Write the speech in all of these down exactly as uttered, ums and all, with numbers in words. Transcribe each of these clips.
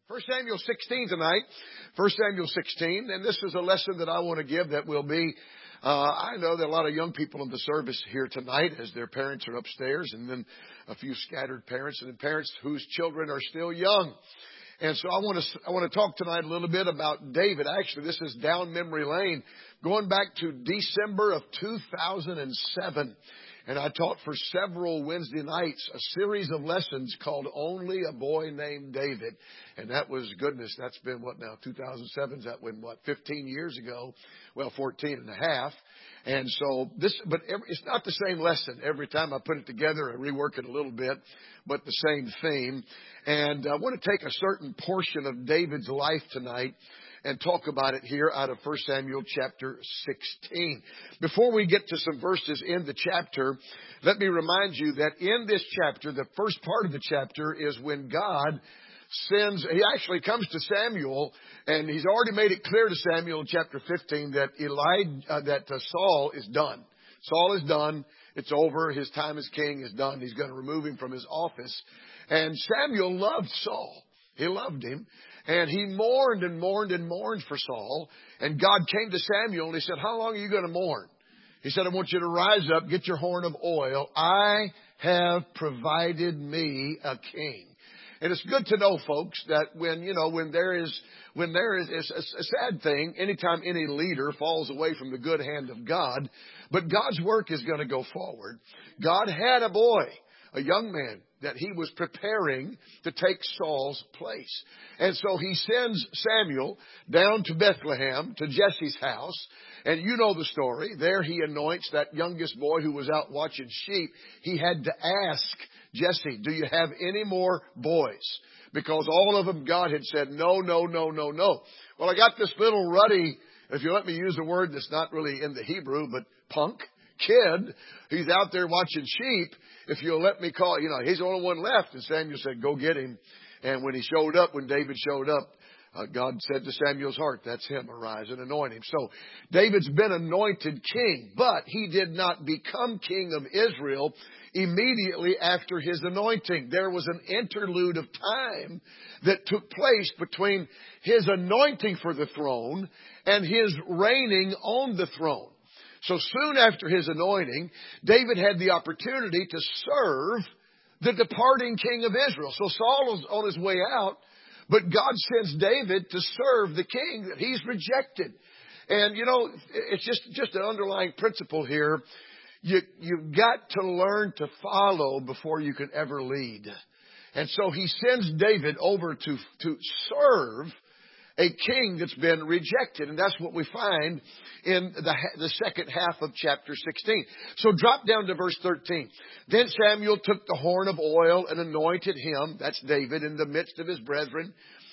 First Samuel sixteen tonight. First Samuel sixteen. And this is a lesson that I want to give that will be, uh, I know that a lot of young people in the service here tonight as their parents are upstairs, and then a few scattered parents and parents whose children are still young. And so I want to, I want to talk tonight a little bit about David. Actually, this is down memory lane, going back to December of two thousand seven. And I taught for several Wednesday nights a series of lessons called Only a Boy Named David. And that was, goodness, that's been what now, two thousand seven, that went what, fifteen years ago? Well, fourteen and a half. And so this, but every, it's not the same lesson. Every time I put it together, I rework it a little bit, but the same theme. And I want to take a certain portion of David's life tonight and talk about it here out of First Samuel chapter sixteen. Before we get to some verses in the chapter, let me remind you that in this chapter, the first part of the chapter is when God sends, he actually comes to Samuel, and he's already made it clear to Samuel in chapter fifteen that Elijah, uh, that uh, Saul is done. Saul is done. It's over. His time as king is done. He's going to remove him from his office. And Samuel loved Saul. He loved him. And he mourned and mourned and mourned for Saul. And God came to Samuel and he said, how long are you going to mourn? He said, I want you to rise up, get your horn of oil. I have provided me a king. And it's good to know, folks, that when, you know, when there is, when there is, it's a, a sad thing anytime any leader falls away from the good hand of God, but God's work is going to go forward. God had a boy, a young man, that he was preparing to take Saul's place. And so he sends Samuel down to Bethlehem, to Jesse's house. And you know the story. There he anoints that youngest boy who was out watching sheep. He had to ask Jesse, do you have any more boys? Because all of them, God had said, no, no, no, no, no. Well, I got this little ruddy, if you let me use a word that's not really in the Hebrew, but punk kid. He's out there watching sheep. If you'll let me call, you know, he's the only one left. And Samuel said, go get him. And when he showed up, when David showed up, uh, God said to Samuel's heart, that's him, arise and anoint him. So David's been anointed king, but he did not become king of Israel immediately after his anointing. There was an interlude of time that took place between his anointing for the throne and his reigning on the throne. So soon after his anointing, David had the opportunity to serve the departing king of Israel. So Saul was on his way out, but God sends David to serve the king that he's rejected. And, you know, it's just, just an underlying principle here. You, you've got to learn to follow before you can ever lead. And so he sends David over to, to serve a king that's been rejected. And that's what we find in the, the second half of chapter sixteen. So drop down to verse thirteen. Then Samuel took the horn of oil and anointed him, that's David, in the midst of his brethren.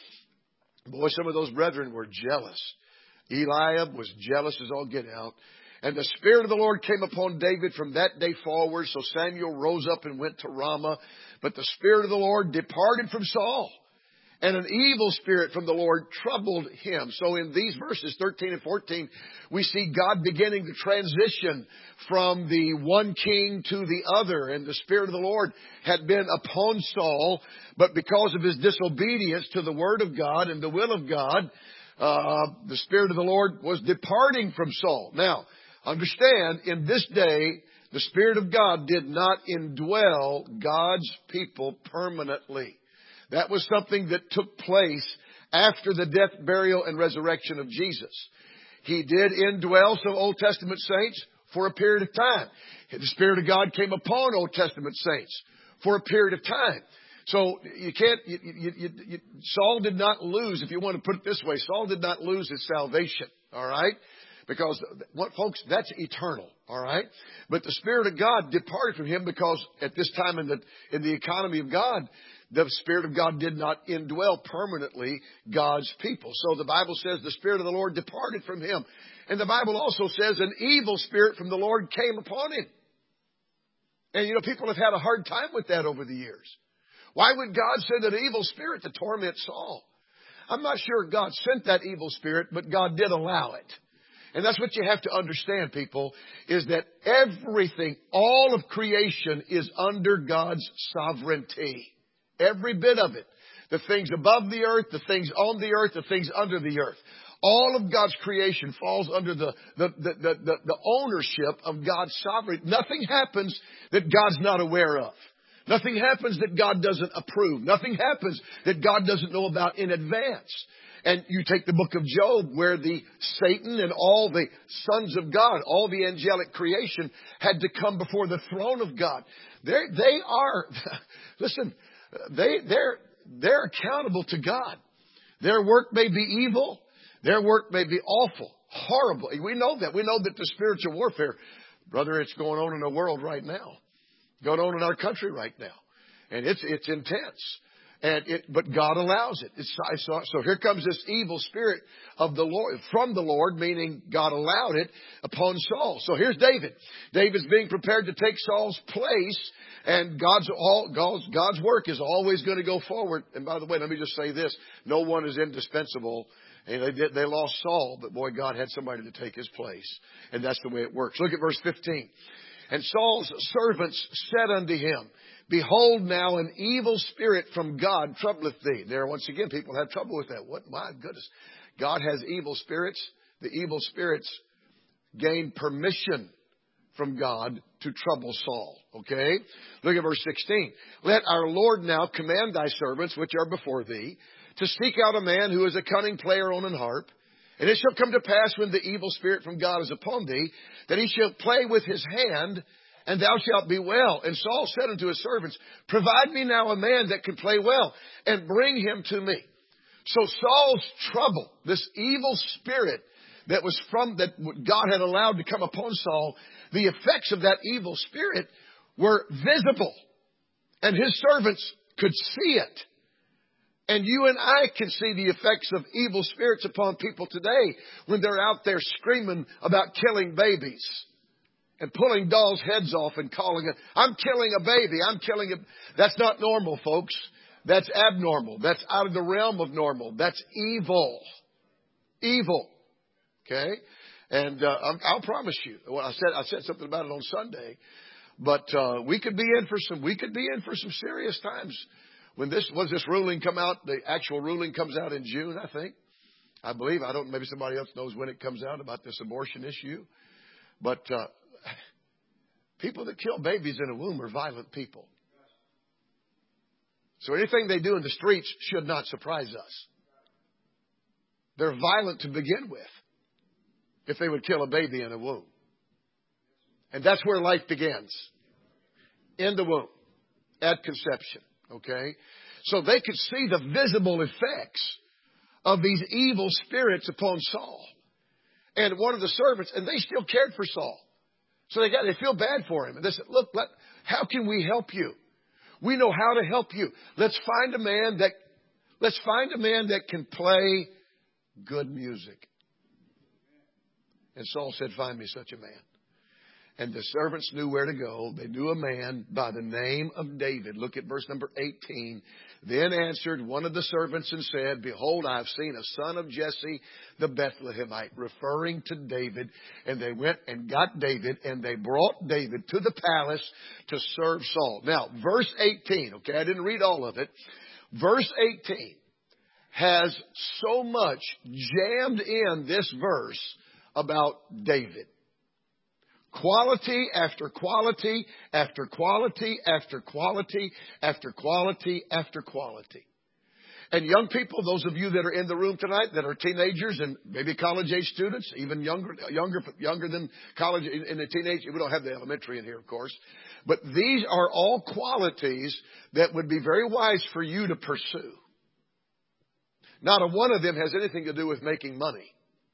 Boy, some of those brethren were jealous. Eliab was jealous as all get out. And the Spirit of the Lord came upon David from that day forward. So Samuel rose up and went to Ramah. But the Spirit of the Lord departed from Saul. And an evil spirit from the Lord troubled him. So in these verses, thirteen and fourteen, we see God beginning the transition from the one king to the other. And the Spirit of the Lord had been upon Saul. But because of his disobedience to the Word of God and the will of God, uh, the Spirit of the Lord was departing from Saul. Now, understand, in this day, the Spirit of God did not indwell God's people permanently. That was something that took place after the death, burial, and resurrection of Jesus. He did indwell some Old Testament saints for a period of time. The Spirit of God came upon Old Testament saints for a period of time. So you can't, you, you, you, you, Saul did not lose, if you want to put it this way, Saul did not lose his salvation, all right? Because, what, folks, that's eternal, all right? But the Spirit of God departed from him because at this time in the, in the economy of God, the Spirit of God did not indwell permanently God's people. So the Bible says the Spirit of the Lord departed from him. And the Bible also says an evil spirit from the Lord came upon him. And, you know, people have had a hard time with that over the years. Why would God send an evil spirit to torment Saul? I'm not sure God sent that evil spirit, but God did allow it. And that's what you have to understand, people, is that everything, all of creation is under God's sovereignty. Every bit of it. the things above the earth, the things on the earth, the things under the earth. All of God's creation falls under the, the, the, the, the, the ownership of God's sovereignty. Nothing happens that God's not aware of. Nothing happens that God doesn't approve. Nothing happens that God doesn't know about in advance. And you take the book of Job where the Satan and all the sons of God, all the angelic creation had to come before the throne of God. They're, they are, listen, they, they're, they're accountable to God. Their work may be evil. Their work may be awful, horrible. We know that. We know that the spiritual warfare, brother, it's going on in the world right now. Going on in our country right now. And it's, it's intense. And it, but God allows it. It's, so, so here comes this evil spirit of the Lord, from the Lord, meaning God allowed it upon Saul. So here's David. David's being prepared to take Saul's place, and God's all, God's, God's work is always going to go forward. And by the way, let me just say this. No one is indispensable. And they did, they lost Saul, but boy, God had somebody to take his place. And that's the way it works. Look at verse fifteen. And Saul's servants said unto him, Behold now an evil spirit from God troubleth thee. There once again, people have trouble with that. What? My goodness. God has evil spirits. The evil spirits gained permission from God to trouble Saul. Okay? Look at verse sixteen. Let our Lord now command thy servants which are before thee to seek out a man who is a cunning player on an harp. And it shall come to pass when the evil spirit from God is upon thee, that he shall play with his hand, and thou shalt be well. And Saul said unto his servants, Provide me now a man that can play well, and bring him to me. So Saul's trouble, this evil spirit that was from, that God had allowed to come upon Saul, the effects of that evil spirit were visible. And his servants could see it. And you and I can see the effects of evil spirits upon people today when they're out there screaming about killing babies and pulling dolls' heads off and calling it, I'm killing a baby, I'm killing a... That's not normal, folks. That's abnormal. That's out of the realm of normal. That's evil. Evil. Okay? And uh, I'll promise you, well, I said I said something about it on Sunday, but uh, we could be in for some we could be in for some serious times. When this, was this ruling come out, the actual ruling comes out in June, I think. I believe. I don't, maybe somebody else knows when it comes out about this abortion issue. But, uh, people that kill babies in a womb are violent people. So anything they do in the streets should not surprise us. They're violent to begin with if they would kill a baby in a womb. And that's where life begins. In the womb. At conception. Okay? So they could see the visible effects of these evil spirits upon Saul. And one of the servants, and they still cared for Saul. So they got, they feel bad for him. And they said, look, let, how can we help you? We know how to help you. Let's find a man that, let's find a man that can play good music. And Saul said, find me such a man. And the servants knew where to go. They knew a man by the name of David. Look at verse number eighteen. Then answered one of the servants and said, Behold, I have seen a son of Jesse the Bethlehemite, referring to David. And they went and got David, and they brought David to the palace to serve Saul. Now, verse eighteen, okay, I didn't read all of it. Verse eighteen has so much jammed in this verse about David. Quality after quality after quality after quality after quality after quality. And young people, those of you that are in the room tonight that are teenagers and maybe college age students, even younger, younger, younger than college in, in the teenage, we don't have the elementary in here, of course. But these are all qualities that would be very wise for you to pursue. Not a one of them has anything to do with making money.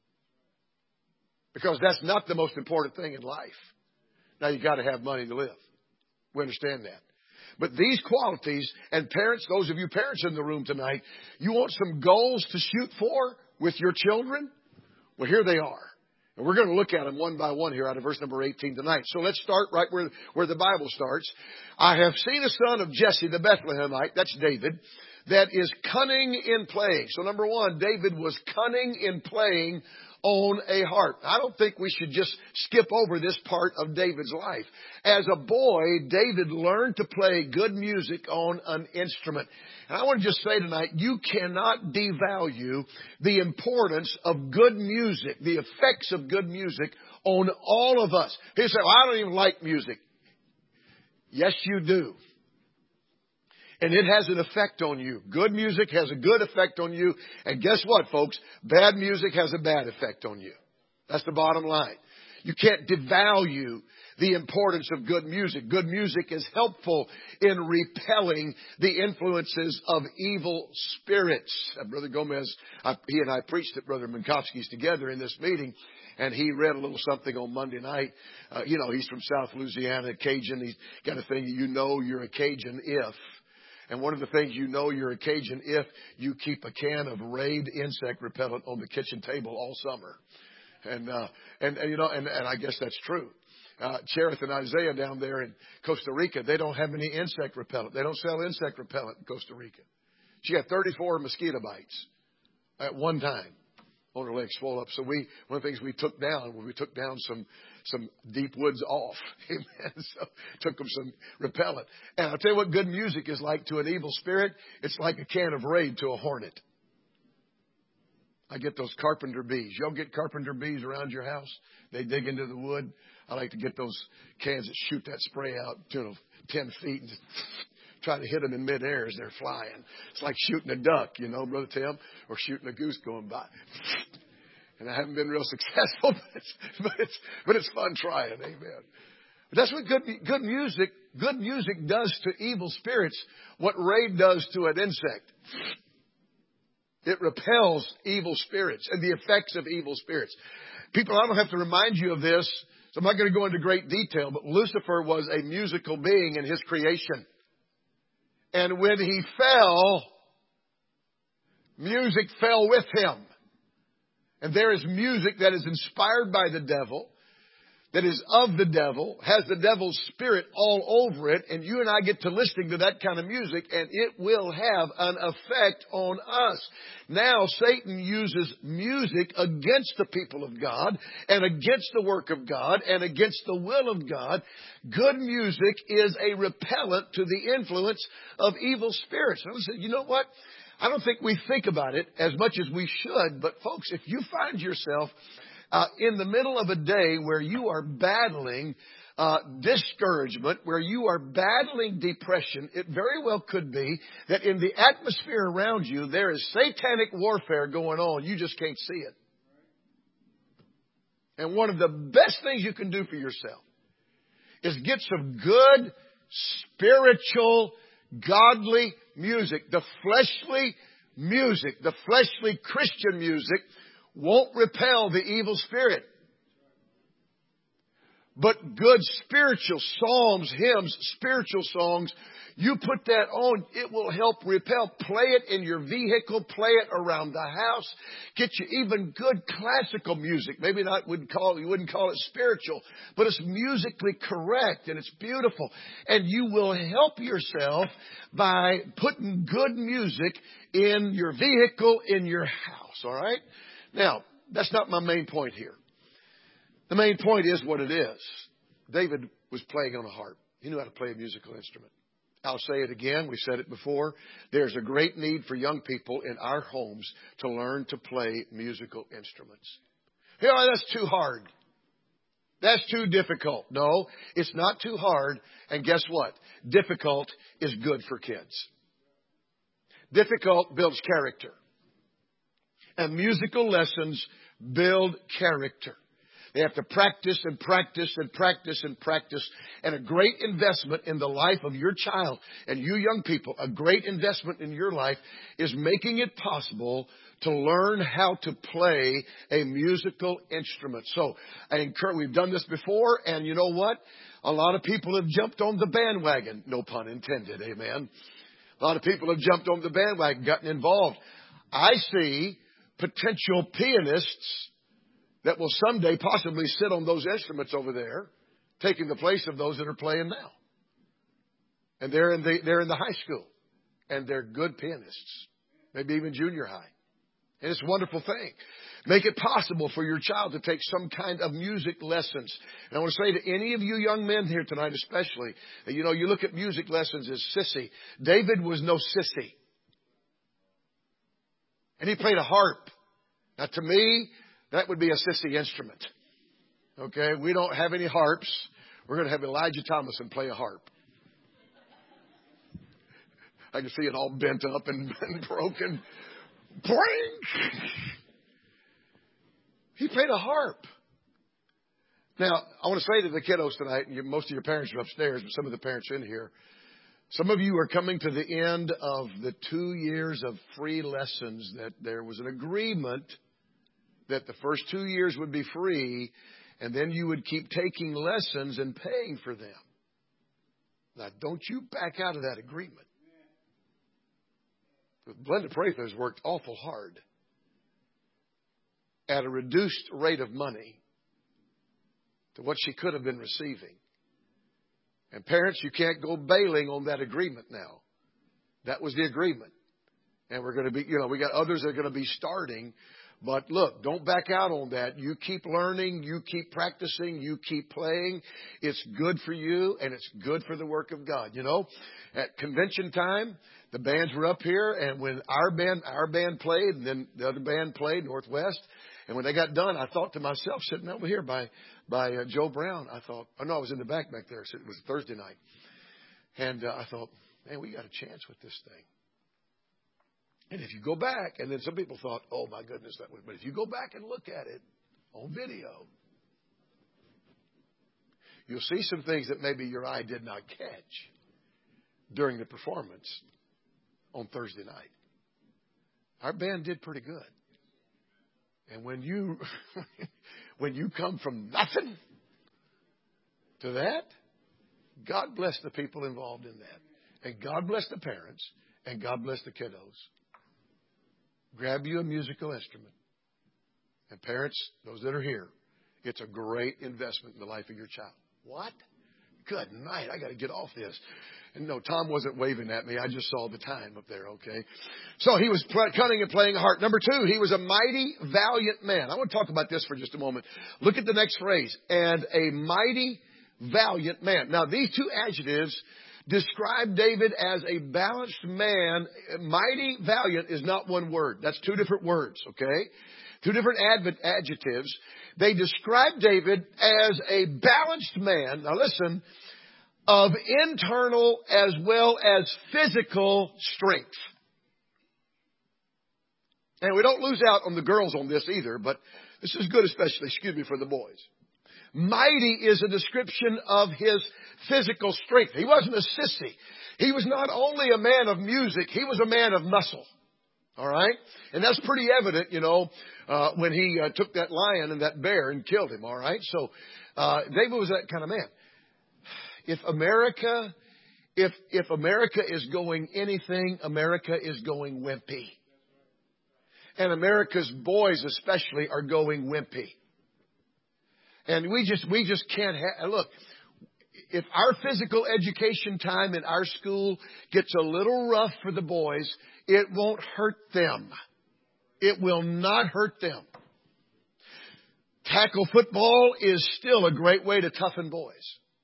Because that's not the most important thing in life. Now, you've got to have money to live. We understand that. But these qualities, and parents, those of you parents in the room tonight, you want some goals to shoot for with your children? Well, here they are. And we're going to look at them one by one here out of verse number eighteen tonight. So let's start right where, where the Bible starts. I have seen a son of Jesse the Bethlehemite, that's David, that is cunning in playing. So number one, David was cunning in playing on a harp. I don't think we should just skip over this part of David's life. As a boy, David learned to play good music on an instrument. And I want to just say tonight, you cannot devalue the importance of good music, the effects of good music on all of us. People say, well, I don't even like music. Yes, you do. And it has an effect on you. Good music has a good effect on you. And guess what, folks? Bad music has a bad effect on you. That's the bottom line. You can't devalue the importance of good music. Good music is helpful in repelling the influences of evil spirits. Uh, Brother Gomez, I, he and I preached at Brother Minkowski's together in this meeting. And he read a little something on Monday night. Uh, you know, he's from South Louisiana, Cajun. He's got a thing, you know you're a Cajun if. And one of the things you know you're a Cajun if you keep a can of Raid insect repellent on the kitchen table all summer. And, uh, and, and you know, and, and I guess that's true. Uh, Cherith and Isaiah down there in Costa Rica, they don't have any insect repellent. They don't sell insect repellent in Costa Rica. She had thirty-four mosquito bites at one time on her legs swole up. So we, one of the things we took down, when we took down some, some deep woods off, amen. So took them some repellent. And I'll tell you what good music is like to an evil spirit. It's like a can of Raid to a hornet. I get those carpenter bees. Y'all get carpenter bees around your house? They dig into the wood. I like to get those cans that shoot that spray out, you know, ten feet and just try to hit them in midair as they're flying. It's like shooting a duck, you know, Brother Tim, or shooting a goose going by. And I haven't been real successful, but it's, but it's, but it's fun trying. Amen. But that's what good, good music, good music does to evil spirits, what Raid does to an insect. It repels evil spirits and the effects of evil spirits. People, I don't have to remind you of this, so I'm not going to go into great detail, but Lucifer was a musical being in his creation. And when he fell, music fell with him. And there is music that is inspired by the devil, that is of the devil, has the devil's spirit all over it, and you and I get to listening to that kind of music, and it will have an effect on us. Now, Satan uses music against the people of God, and against the work of God, and against the will of God. Good music is a repellent to the influence of evil spirits. And listen, you know what? I don't think we think about it as much as we should, but folks, if you find yourself Uh, in the middle of a day where you are battling uh, discouragement, where you are battling depression, it very well could be that in the atmosphere around you, there is satanic warfare going on. You just can't see it. And one of the best things you can do for yourself is get some good, spiritual, godly music. The fleshly music, the fleshly Christian music won't repel the evil spirit. But good spiritual psalms, hymns, spiritual songs, you put that on, it will help repel. Play it in your vehicle, play it around the house. Get you even good classical music. Maybe not would call you wouldn't call it spiritual, but it's musically correct and it's beautiful. And you will help yourself by putting good music in your vehicle, in your house. All right? Now, that's not my main point here. The main point is what it is. David was playing on a harp. He knew how to play a musical instrument. I'll say it again. We've said it before. There's a great need for young people in our homes to learn to play musical instruments. You know, that's too hard. That's too difficult. No, it's not too hard. And guess what? Difficult is good for kids. Difficult builds character. And musical lessons build character. They have to practice and practice and practice and practice. And a great investment in the life of your child and you young people, a great investment in your life is making it possible to learn how to play a musical instrument. So I encourage, we've done this before, and you know what? A lot of people have jumped on the bandwagon. No pun intended, amen. A lot of people have jumped on the bandwagon, gotten involved. I see potential pianists that will someday possibly sit on those instruments over there, taking the place of those that are playing now. And they're in the, they're in the high school, and they're good pianists, maybe even junior high. And it's a wonderful thing. Make it possible for your child to take some kind of music lessons. And I want to say to any of you young men here tonight especially, that, you know, you look at music lessons as sissy. David was no sissy. And he played a harp. Now to me, that would be a sissy instrument. Okay, we don't have any harps. We're going to have Elijah Thomason play a harp. I can see it all bent up and, and broken. Boing! He played a harp. Now, I want to say to the kiddos tonight, and you, most of your parents are upstairs, but some of the parents are in here. Some of you are coming to the end of the two years of free lessons that there was an agreement that the first two years would be free, and then you would keep taking lessons and paying for them. Now, don't you back out of that agreement. Glenda Prather has worked awful hard at a reduced rate of money to what she could have been receiving. And parents, you can't go bailing on that agreement now. That was the agreement. And we're going to be, you know, we got others that are going to be starting. But look, don't back out on that. You keep learning, you keep practicing, you keep playing. It's good for you and it's good for the work of God. You know, at convention time, the bands were up here, and when our band, our band played, and then the other band played, Northwest, and when they got done, I thought to myself, sitting over here by, by uh, Joe Brown, I thought, oh no, I was in the back back there. It was Thursday night. And uh, I thought, man, we got a chance with this thing. And if you go back, and then some people thought, oh my goodness, that was, but if you go back and look at it on video, you'll see some things that maybe your eye did not catch during the performance on Thursday night. Our band did pretty good. And when you when you come from nothing to that, God bless the people involved in that. And God bless the parents. And God bless the kiddos. Grab you a musical instrument. And parents, those that are here, it's a great investment in the life of your child. What? Good night. I got to get off this. And no, Tom wasn't waving at me. I just saw the time up there, okay? So he was pl- cunning and playing a harp. Number two, he was a mighty, valiant man. I want to talk about this for just a moment. Look at the next phrase. And a mighty, valiant man. Now, these two adjectives describe David as a balanced man. Mighty, valiant is not one word. That's two different words, okay? Two different adv- adjectives. They describe David as a balanced man. Now listen, of internal as well as physical strength. And we don't lose out on the girls on this either, but this is good especially, excuse me, for the boys. Mighty is a description of his physical strength. He wasn't a sissy. He was not only a man of music, he was a man of muscle. All right? And that's pretty evident, you know, uh, when he uh, took that lion and that bear and killed him. All right? So uh, David was that kind of man. If America, if if America is going anything, America is going wimpy. And America's boys especially are going wimpy. And we just we just can't have, look, if our physical education time in our school gets a little rough for the boys, it won't hurt them. It will not hurt them. Tackle football is still a great way to toughen boys.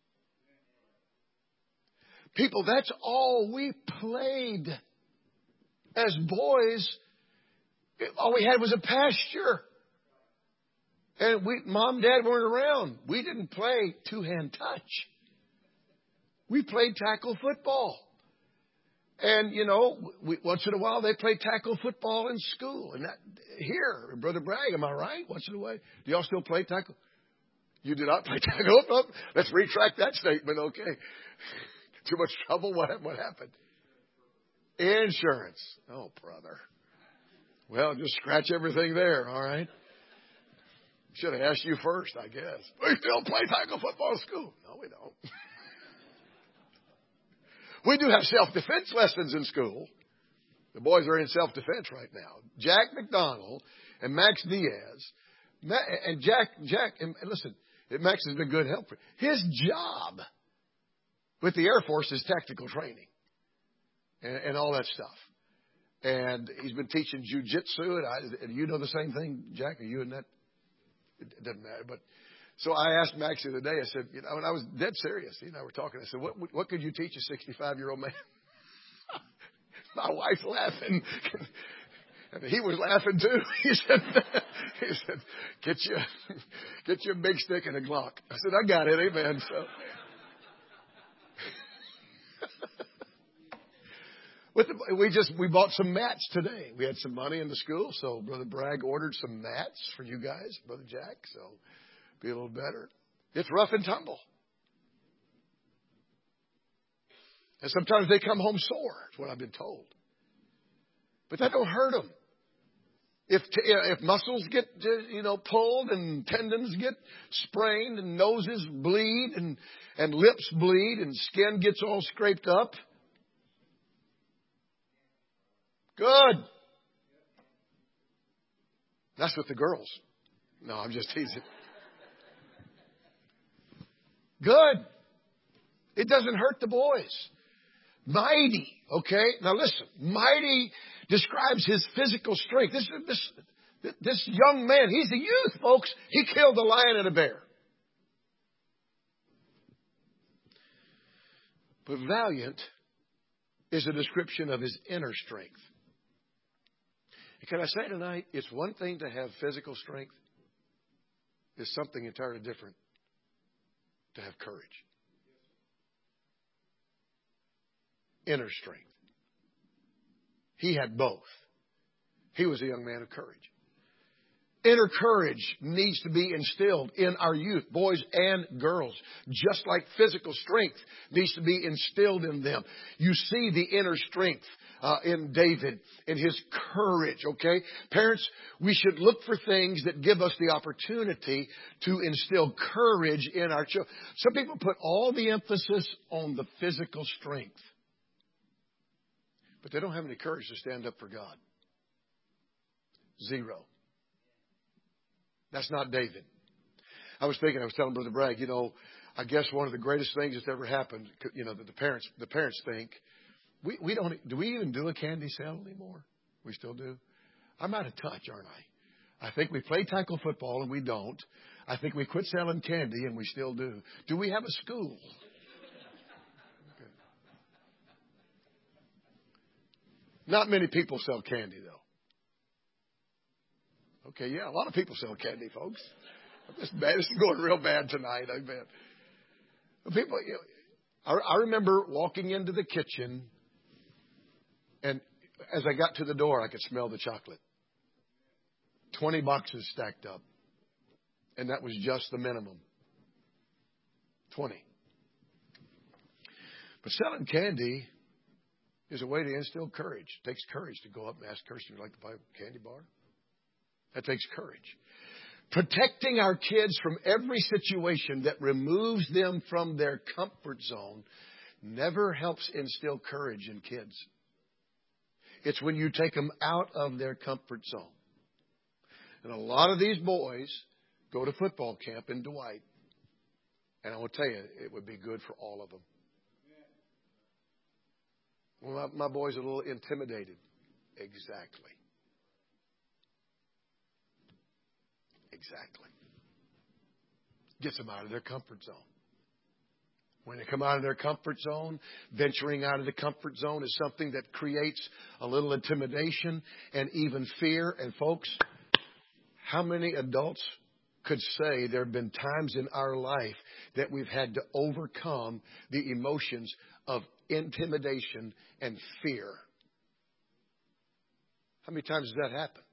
People, that's all we played as boys. All we had was a pasture. And we, mom, dad weren't around. We didn't play two-hand touch. We played tackle football. And, you know, we, once in a while they play tackle football in school. And that, here, Brother Bragg, am I right? Once in a while. Do y'all still play tackle? You did not play tackle? Oh, oh, let's retract that statement, okay. Too much trouble? What, what happened? Insurance. Oh, brother. Well, just scratch everything there, all right? Should have asked you first, I guess. We still play tackle football in school. No, we don't. We do have self-defense lessons in school. The boys are in self-defense right now. Jack McDonald and Max Diaz. And Jack, Jack, and listen, Max has been good help. His job with the Air Force is tactical training and, and all that stuff. And he's been teaching jujitsu. And, I, and you know the same thing, Jack? Are you in that? It doesn't matter. But so I asked Max the other day, I said, you know, and I was dead serious. He and I were talking. I said, what, what could you teach a sixty-five-year-old man? My wife laughing. And he was laughing too. He said, he said, get you, get you a big stick and a Glock. I said, I got it. Amen. So. With the, we just, we bought some mats today. We had some money in the school. So Brother Bragg ordered some mats for you guys, Brother Jack. So be a little better. It's rough and tumble. And sometimes they come home sore, is what I've been told. But that don't hurt them. If if muscles get, you know, pulled and tendons get sprained and noses bleed and, and lips bleed and skin gets all scraped up. Good. That's with the girls. No, I'm just teasing. Good. It doesn't hurt the boys. Mighty, okay? Now listen, mighty describes his physical strength. This, this, this young man, he's a youth, folks. He killed a lion and a bear. But valiant is a description of his inner strength. And can I say tonight, it's one thing to have physical strength. It's something entirely different to have courage. Inner strength. He had both. He was a young man of courage. Inner courage needs to be instilled in our youth, boys and girls, just like physical strength needs to be instilled in them. You see the inner strength uh, in David, in his courage, okay? Parents, we should look for things that give us the opportunity to instill courage in our children. Some people put all the emphasis on the physical strength. But they don't have any courage to stand up for God. Zero. That's not David. I was thinking, I was telling Brother Bragg, you know, I guess one of the greatest things that's ever happened, you know, that the parents, the parents think, we, we don't, do we even do a candy sale anymore? We still do? I'm out of touch, aren't I? I think we play tackle football and we don't. I think we quit selling candy and we still do. Do we have a school? Not many people sell candy, though. Okay, yeah, a lot of people sell candy, folks. This is bad. This is going real bad tonight, I bet. People, you know, I, I remember walking into the kitchen, and as I got to the door, I could smell the chocolate. Twenty boxes stacked up, and that was just the minimum. Twenty. But selling candy is a way to instill courage. It takes courage to go up and ask Kirsten, would you like to buy a candy bar? That takes courage. Protecting our kids from every situation that removes them from their comfort zone never helps instill courage in kids. It's when you take them out of their comfort zone. And a lot of these boys go to football camp in Dwight. And I will tell you, it would be good for all of them. Well, my, my boy's a little intimidated. Exactly. Exactly. Gets them out of their comfort zone. When they come out of their comfort zone, venturing out of the comfort zone is something that creates a little intimidation and even fear. And folks, how many adults could say there have been times in our life that we've had to overcome the emotions of intimidation and fear? How many times does that happen?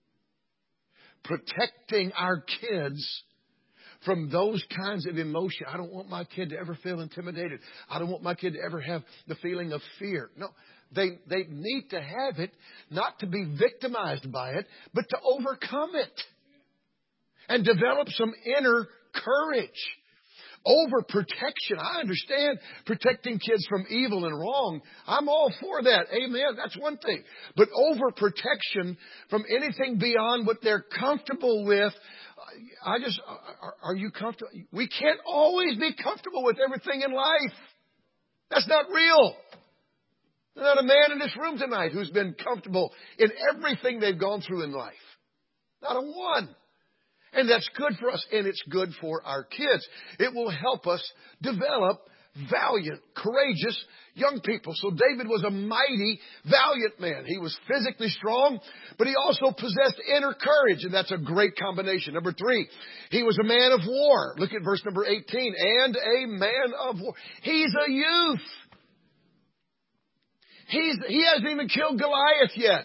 Protecting our kids from those kinds of emotion. I don't want my kid to ever feel intimidated. I don't want my kid to ever have the feeling of fear. No, they, they need to have it, not to be victimized by it, but to overcome it and develop some inner courage. Overprotection. I understand protecting kids from evil and wrong. I'm all for that. Amen. That's one thing. But overprotection from anything beyond what they're comfortable with. I just, are, are you comfortable? We can't always be comfortable with everything in life. That's not real. There's not a man in this room tonight who's been comfortable in everything they've gone through in life. Not a one. And that's good for us, and it's good for our kids. It will help us develop valiant, courageous young people. So David was a mighty, valiant man. He was physically strong, but he also possessed inner courage, and that's a great combination. Number three, he was a man of war. Look at verse number eighteen. And a man of war. He's a youth. He's, he hasn't even killed Goliath yet.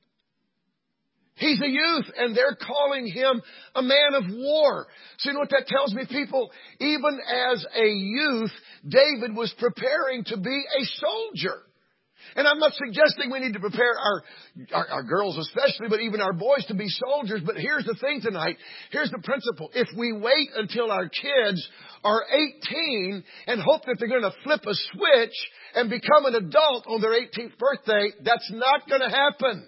He's a youth, and they're calling him a man of war. So you know what that tells me, people? Even as a youth, David was preparing to be a soldier. And I'm not suggesting we need to prepare our, our, our girls especially, but even our boys to be soldiers. But here's the thing tonight. Here's the principle. If we wait until our kids are eighteen and hope that they're going to flip a switch and become an adult on their eighteenth birthday, that's not going to happen.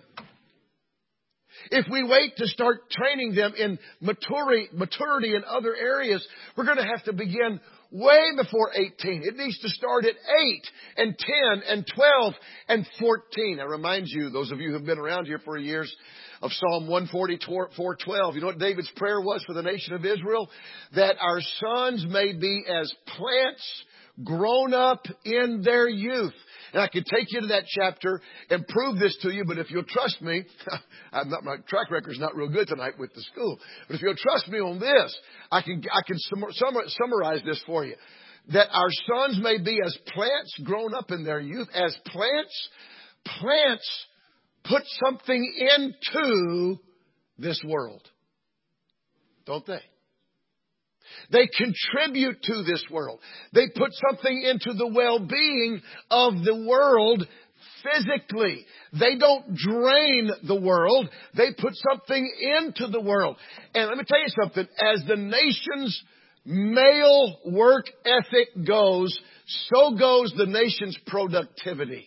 If we wait to start training them in maturity, maturity in other areas, we're going to have to begin way before eighteen. It needs to start at eight and ten and twelve and fourteen. I remind you, those of you who have been around here for years, of Psalm one forty-four twelve. You know what David's prayer was for the nation of Israel? That our sons may be as plants grown up in their youth. And I could take you to that chapter and prove this to you, but if you'll trust me, I'm not, my track record's not real good tonight with the school. But if you'll trust me on this, I can I can summarize this for you. That our sons may be as plants grown up in their youth. As plants, plants put something into this world, don't they? They contribute to this world. They put something into the well-being of the world physically. They don't drain the world. They put something into the world. And let me tell you something. As the nation's male work ethic goes, so goes the nation's productivity.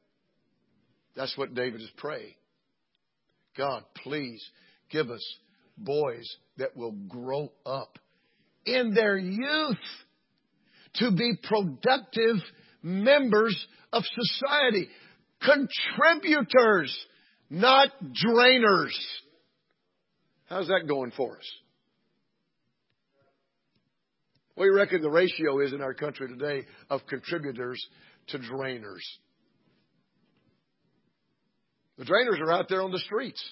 That's what David is praying. God, please give us boys that will grow up in their youth to be productive members of society. Contributors, not drainers. How's that going for us? What do you reckon the ratio is in our country today of contributors to drainers? The drainers are out there on the streets.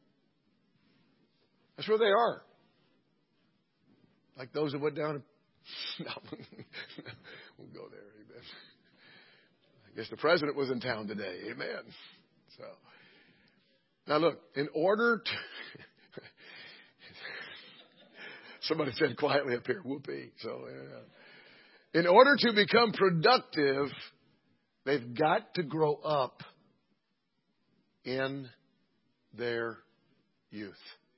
That's where they are. Like those that went down. No, we'll go there. Amen. I guess the president was in town today. Amen. So now look, in order to somebody said quietly up here, whoopee. So yeah. In order to become productive, they've got to grow up in their youth.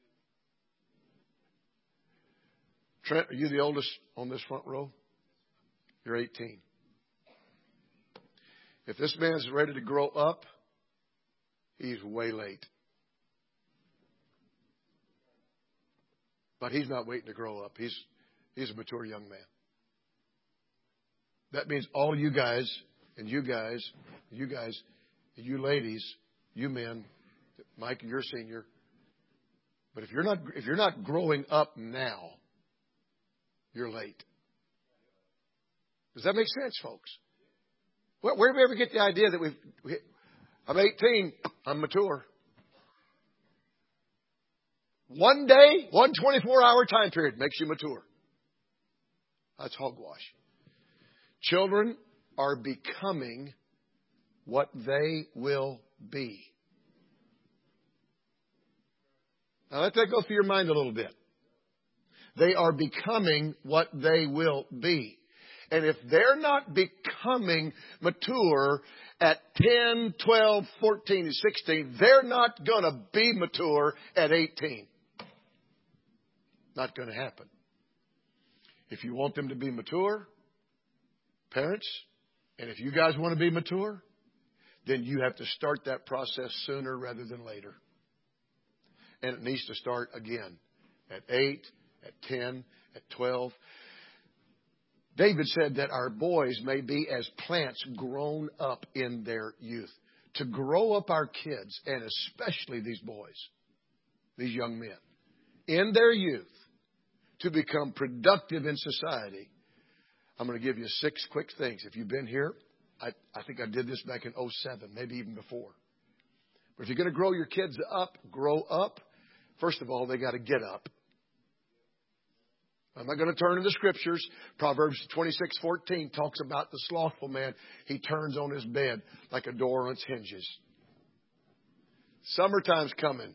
Trent, are you the oldest on this front row? You're eighteen. If this man's ready to grow up, he's way late. But he's not waiting to grow up. He's he's a mature young man. That means all you guys and you guys, you guys, you ladies, you men, Mike, you're senior. But if you're not if you're not growing up now, you're late. Does that make sense, folks? Where, where did we ever get the idea that we've, we, I'm eighteen, I'm mature? One day, one twenty-four hour time period makes you mature. That's hogwash. Children are becoming what they will be. Now let that go through your mind a little bit. They are becoming what they will be. And if they're not becoming mature at ten, twelve, fourteen, and sixteen, they're not going to be mature at eighteen. Not going to happen. If you want them to be mature, parents, and if you guys want to be mature, then you have to start that process sooner rather than later. And it needs to start again at eight, at ten, at twelve. David said that our boys may be as plants grown up in their youth. To grow up our kids, and especially these boys, these young men, in their youth, to become productive in society. I'm going to give you six quick things. If you've been here, I, I think I did this back in oh seven, maybe even before. But if you're going to grow your kids up, grow up, first of all, they got to get up. I'm not going to turn to the scriptures. Proverbs twenty-six fourteen talks about the slothful man. He turns on his bed like a door on its hinges. Summertime's coming.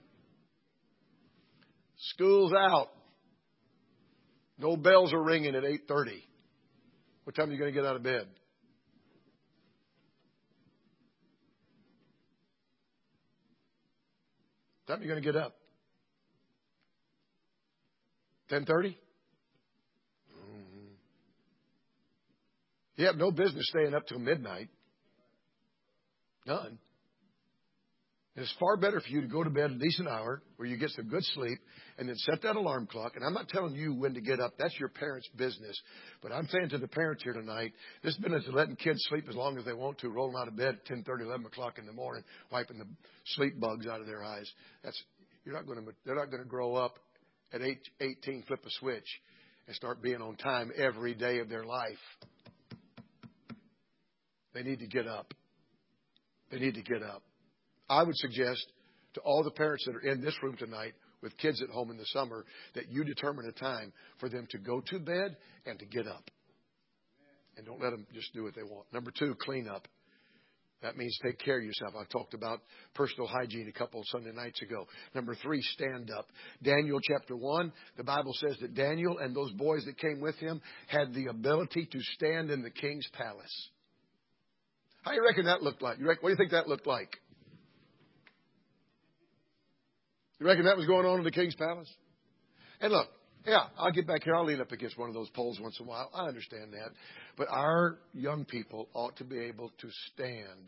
School's out. No bells are ringing at eight thirty. What time are you going to get out of bed? What time are you going to get up? ten thirty? You have no business staying up till midnight. None. It's far better for you to go to bed a decent hour where you get some good sleep and then set that alarm clock. And I'm not telling you when to get up. That's your parents' business. But I'm saying to the parents here tonight, this business of letting kids sleep as long as they want to, rolling out of bed at ten thirty, eleven o'clock in the morning, wiping the sleep bugs out of their eyes. That's you're not going to. They're not going to grow up at eight, eighteen, flip a switch, and start being on time every day of their life. They need to get up. They need to get up. I would suggest to all the parents that are in this room tonight with kids at home in the summer that you determine a time for them to go to bed and to get up. And don't let them just do what they want. Number two, clean up. That means take care of yourself. I talked about personal hygiene a couple of Sunday nights ago. Number three, stand up. Daniel chapter one, the Bible says that Daniel and those boys that came with him had the ability to stand in the king's palace. How do you reckon that looked like? You reckon, what do you think that looked like? You reckon that was going on in the king's palace? And look, yeah, I'll get back here. I'll lean up against one of those poles once in a while. I understand that. But our young people ought to be able to stand.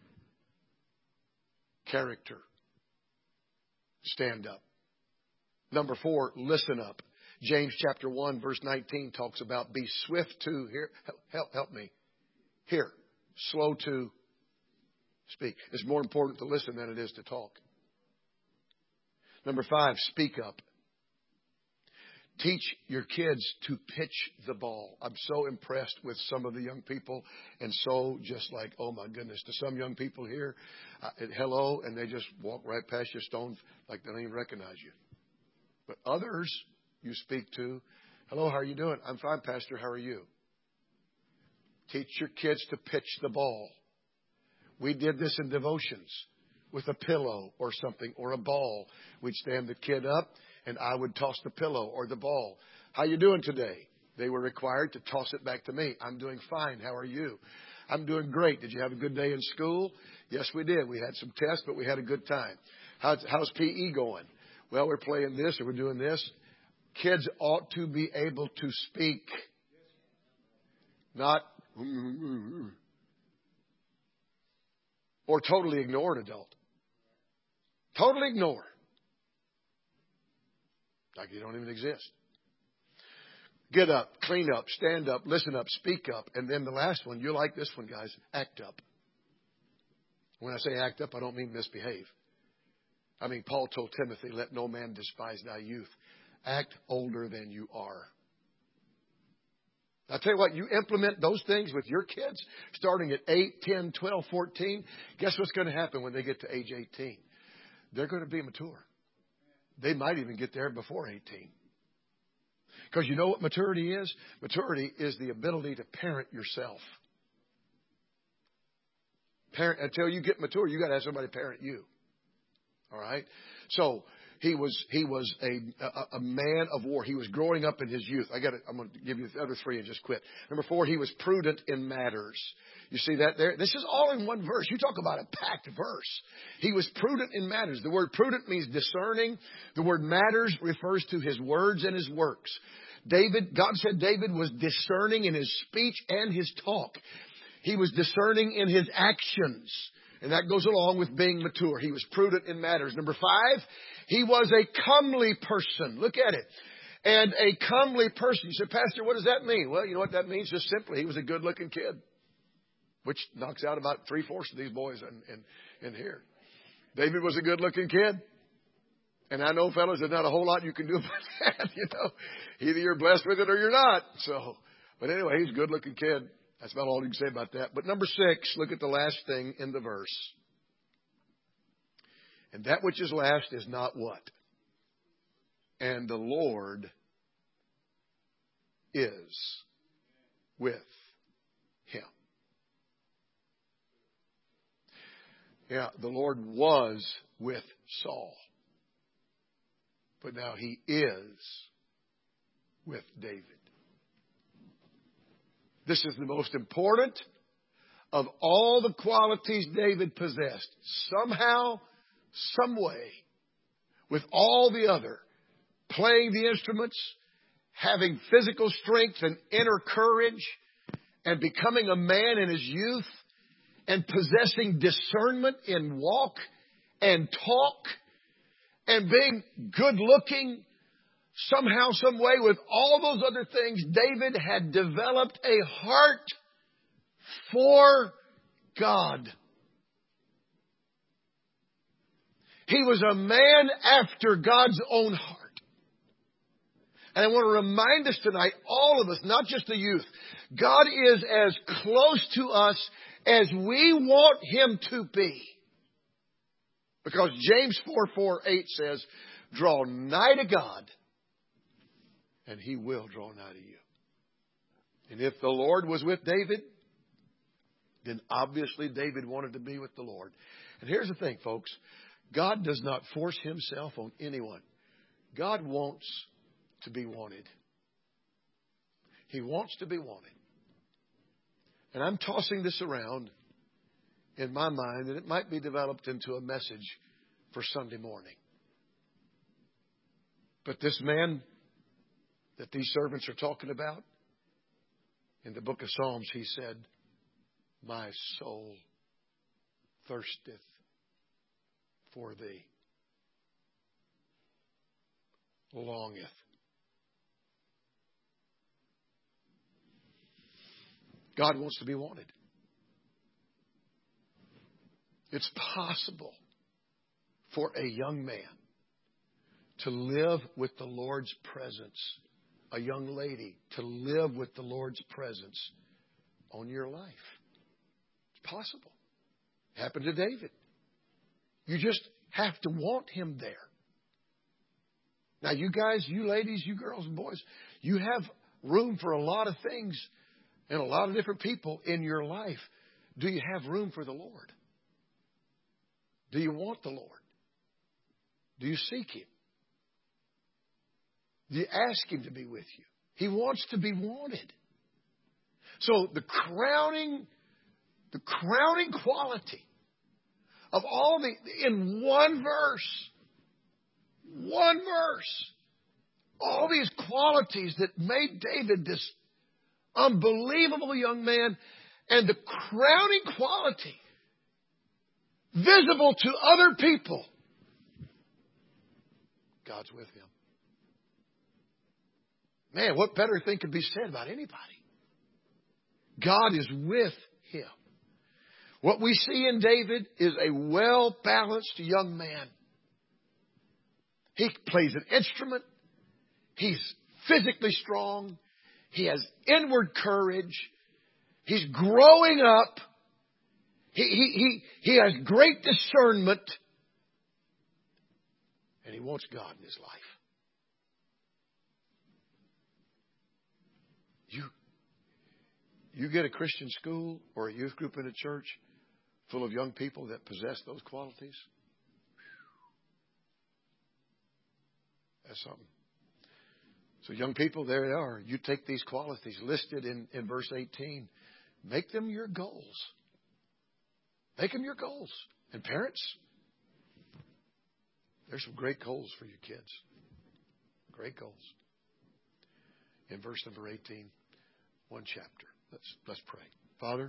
Character. Stand up. Number four, listen up. James chapter one, verse nineteen talks about be swift to hear. Help, help me. Hear. Slow to speak. It's more important to listen than it is to talk. Number five, speak up. Teach your kids to pitch the ball. I'm so impressed with some of the young people and so just like, oh my goodness, to some young people here, uh, hello, and they just walk right past you stone like they don't even recognize you. But others you speak to, hello, how are you doing? I'm fine, Pastor, how are you? Teach your kids to pitch the ball. We did this in devotions with a pillow or something or a ball. We'd stand the kid up and I would toss the pillow or the ball. How you doing today? They were required to toss it back to me. I'm doing fine. How are you? I'm doing great. Did you have a good day in school? Yes, we did. We had some tests, but we had a good time. How's, how's P E going? Well, we're playing this or we're doing this. Kids ought to be able to speak. Not or totally ignore an adult. Totally ignore. Like you don't even exist. Get up, clean up, stand up, listen up, speak up. And then the last one, you like this one, guys, act up. When I say act up, I don't mean misbehave. I mean, Paul told Timothy, let no man despise thy youth. Act older than you are. I'll tell you what, you implement those things with your kids starting at eight, ten, twelve, fourteen. Guess what's going to happen when they get to age eighteen? They're going to be mature. They might even get there before eighteen. Because you know what maturity is? Maturity is the ability to parent yourself. Parent, until you get mature, you got to have somebody parent you. All right? So he was he was a, a a man of war. He was growing up in his youth. I got I'm going to give you the other three and just quit. Number four, he was prudent in matters. You see that there? This is all in one verse. You talk about a packed verse. He was prudent in matters. The word prudent means discerning. The word matters refers to his words and his works. David, God said David was discerning in his speech and his talk. He was discerning in his actions. And that goes along with being mature. He was prudent in matters. Number five, he was a comely person. Look at it. and a comely person. You say, Pastor, what does that mean? Well, you know what that means? Just simply, he was a good-looking kid, which knocks out about three-fourths of these boys in, in, in here. David was a good-looking kid. And I know, fellas, there's not a whole lot you can do about that. You know, either you're blessed with it or you're not. So, but anyway, he's a good-looking kid. That's about all you can say about that. But number six, look at the last thing in the verse. And that which is last is not what? And the Lord is with him. Yeah, the Lord was with Saul. But now he is with David. This is the most important of all the qualities David possessed. Somehow, some way, with all the other, playing the instruments, having physical strength and inner courage, and becoming a man in his youth, and possessing discernment in walk and talk, and being good looking, somehow, some way, with all those other things, David had developed a heart for God. He was a man after God's own heart. And I want to remind us tonight, all of us, not just the youth, God is as close to us as we want Him to be. Because James four four eight says, draw nigh to God, and He will draw nigh to you. And if the Lord was with David, then obviously David wanted to be with the Lord. And here's the thing, folks. God does not force Himself on anyone. God wants to be wanted. He wants to be wanted. And I'm tossing this around in my mind, and it might be developed into a message for Sunday morning. But this man that these servants are talking about, in the book of Psalms, he said, my soul thirsteth for thee, longeth. God wants to be wanted. It's possible for a young man to live with the Lord's presence, a young lady to live with the Lord's presence on your life. It's possible. It happened to David. You just have to want Him there. Now, you guys, you ladies, you girls and boys, you have room for a lot of things and a lot of different people in your life. Do you have room for the Lord? Do you want the Lord? Do you seek Him? Do you ask Him to be with you? He wants to be wanted. So the crowning, the crowning quality of all the, in one verse, one verse, all these qualities that made David this unbelievable young man, and the crowning quality visible to other people, God's with him. Man, what better thing could be said about anybody? God is with him. What we see in David is a well-balanced young man. He plays an instrument. He's physically strong. He has inward courage. He's growing up. He, he, he, he has great discernment. And he wants God in his life. You, you get a Christian school or a youth group in a church full of young people that possess those qualities. That's something. So young people, there they are. You take these qualities listed in, in verse eighteen. Make them your goals. Make them your goals. And parents, there's some great goals for your kids. Great goals. In verse number eighteen, one chapter. Let's, let's pray. Father,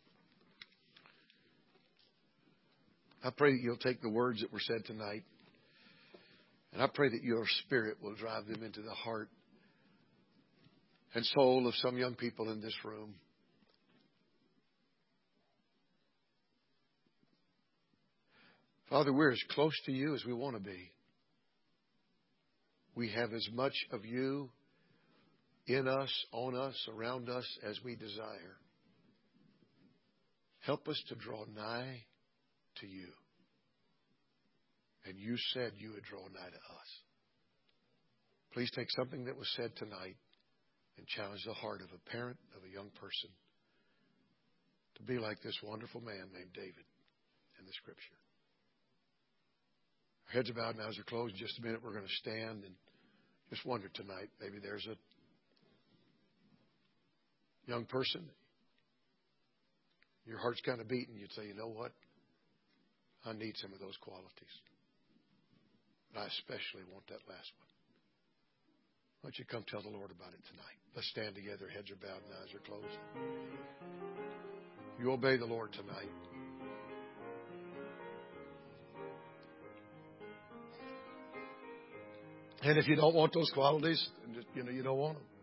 I pray that you'll take the words that were said tonight, and I pray that your Spirit will drive them into the heart and soul of some young people in this room. Father, we're as close to you as we want to be. We have as much of you in us, on us, around us as we desire. Help us to draw nigh to you. And you said you would draw nigh to us. Please take something that was said tonight and challenge the heart of a parent, of a young person, to be like this wonderful man named David in the Scripture. Our heads are bowed and eyes are closed. In just a minute, we're going to stand and just wonder tonight, maybe there's a young person, your heart's kind of beating. You'd say, you know what? I need some of those qualities. But I especially want that last one. Why don't you come tell the Lord about it tonight? Let's stand together. Heads are bowed and eyes are closed. You obey the Lord tonight. And if you don't want those qualities, you know, you don't want them.